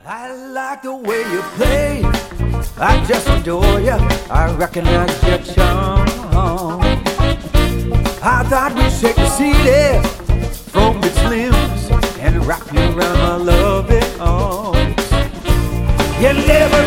I like the way you play. I just adore you. I recognize your charm. I thought we'd shake the city from its limbs and wrap you around my loving arms. You never